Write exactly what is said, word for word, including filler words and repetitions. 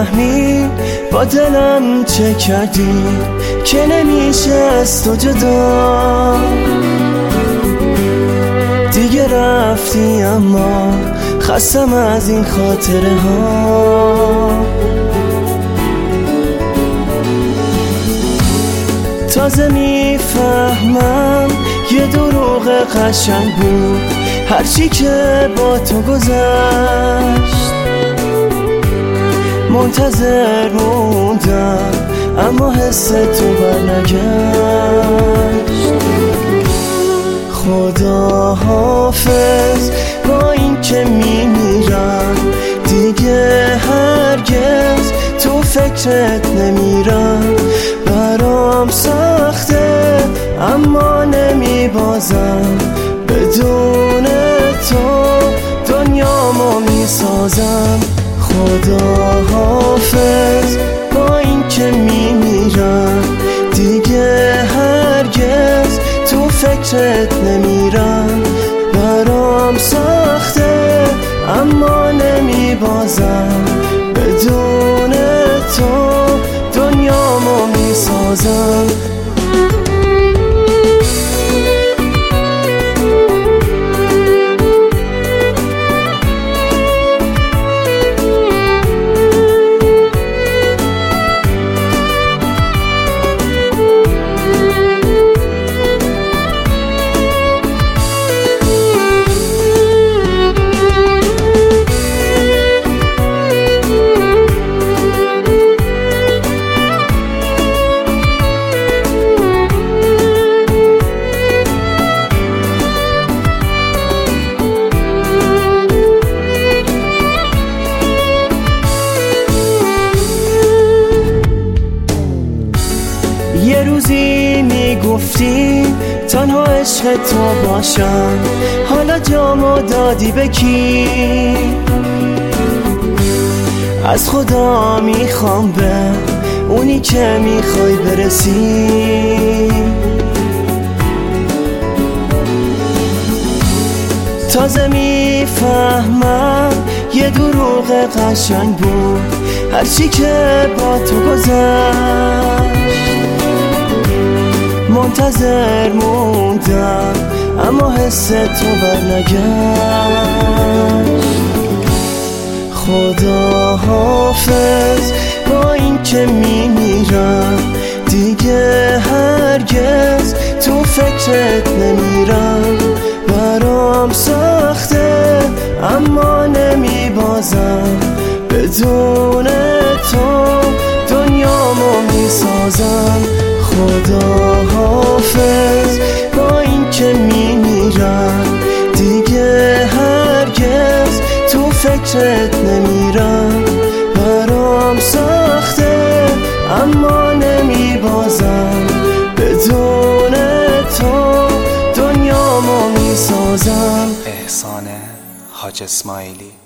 نمیفهمی با دلم چه کردی که نمیشه از تو جدا. دیگه رفتی اما خستم از این خاطره ها. تازه میفهمم یه دروغ قشنگ بود هرچی که با تو گذشت. منتظر موندم اما حس تو برنگشت. خدا حافظ با این که میمیرم دیگه هرگز تو فکرت نمیرم. برام سخته اما نمیبازم، بدون تو دنیامو میسازم. خدا حافظ با این که میمیرم دیگه هرگز تو فکرت نمیرم. برام سخته اما نمیبازم، بدون تو دنیامو میسازم. یه روزی میگفتی تنها عشق تو باشم، حالا جامو دادی به کی؟ از خدا میخوام به اونی که میخوای برسی. تازه میفهمم یه دروغ قشنگ بود هرچی که با تو گذشت. منتظر موندم اما حس تو برنگشت. خدا حافظ با این که میمیرم دیگه هرگز تو فکرت نمیرم. برام سخته اما نمیبازم، بدون تو دنیامو میسازم. خدا حافظ با این که میمیرم دیگه هرگز تو فکرت نمیرم. برام سخته اما نمیبازم، بدون تو دنیامو میسازم. احسان حاج اسماعیلی.